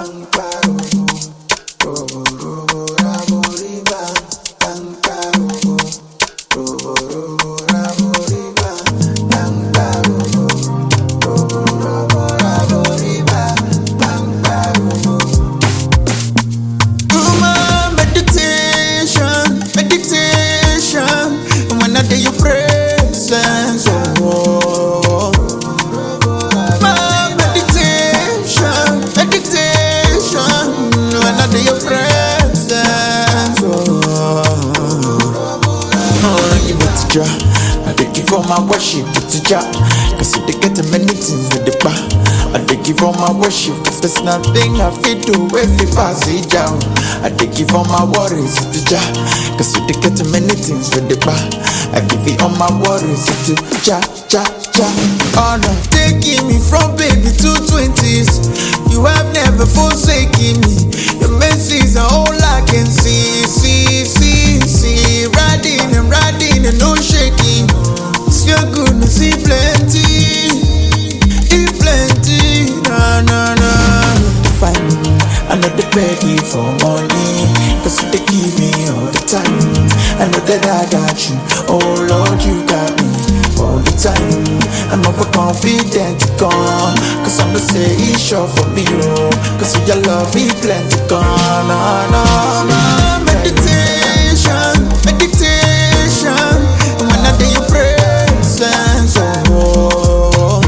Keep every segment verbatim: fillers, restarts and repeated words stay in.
I dey give all my worship to Jah, cause you dey get many things with the bar. I dey give all my worship, cause there's nothing I fit do if it pass it down. I dey give all my worries to Jah, cause you dey get many things with the bar. I give you all my worries to Jah, Jah, Jah. Oh no, taking me from baby to twenties, you have never forsaken me. Your mercies are all I can see, see, see, see. Riding and riding and no shaking. It's your goodness, see plenty, e plenty. Na na na. Find me, I know they beg you for money, cause they give me all the time. I know that I got you, oh Lord, you got me all the time. I'm overconfident, gone, cause I'm the say it's sure for me, oh, cause your love is plenty, gone. No, no, no. Meditation, meditation, and when I do your presence, oh,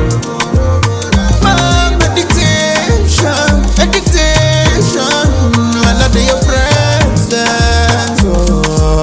my meditation, meditation, when I do your presence, oh,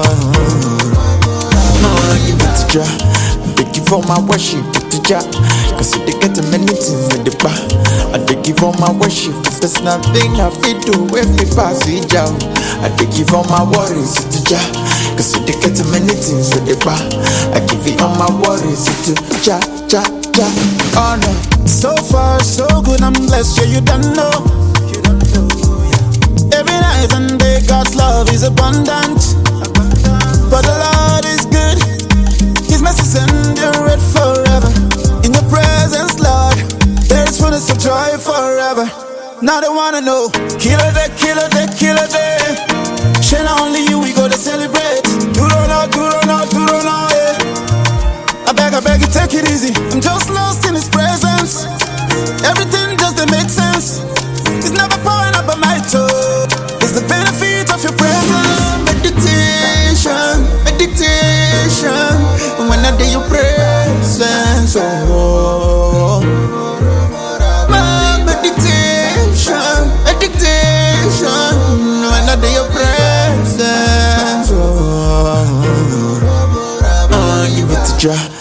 I give it to Jah, they give all my worship to Jah, cause they get many things with the bar. I dey give all my worship, cause there's nothing I fit do if it pass it down. I dey give all my worries to Jah, cause they get many things with the bar. I give you all my worries to Jah, Jah, Jah. Oh no. So far, so good, I'm blessed, yeah, you don't know. You don't know, yeah. Every night and day, God's love is abundant. abundant. But the Lord is good, His mercies endure it forever. In your presence, Lord, there is fullness of joy forever. Now they wanna know, killer day, killer day, killer day. Shine only you, we go to celebrate. Do don't know, do don't know, do don't know, yeah. I beg, I beg you, take it easy. I'm just lost in His presence. Everything just don't make sense. It's never pouring up on my toe. It's the benefit of your presence. Meditation, meditation, when I do your presence, oh, my meditation, meditation, when I do your presence, oh, I give it to Jah.